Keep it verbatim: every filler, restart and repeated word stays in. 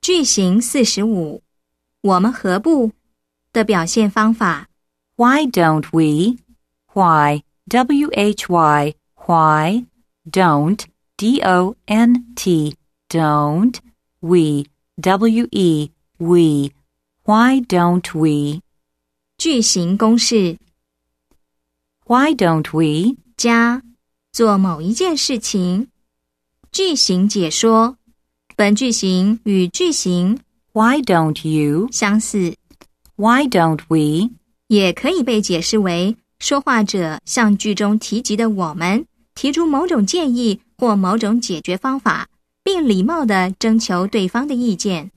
句型四十五，我们何不的表现方法。 Why don't we? Why, W H Y, why, don't, D O N T, don't, we, W E, we, why don't we? 句型公式 Why don't we? 加做某一件事情。句型解说，本句型与句型 Why don't you? 相似， Why don't we? 也可以被解释为说话者向句中提及的我们提出某种建议或某种解决方法，并礼貌地征求对方的意见。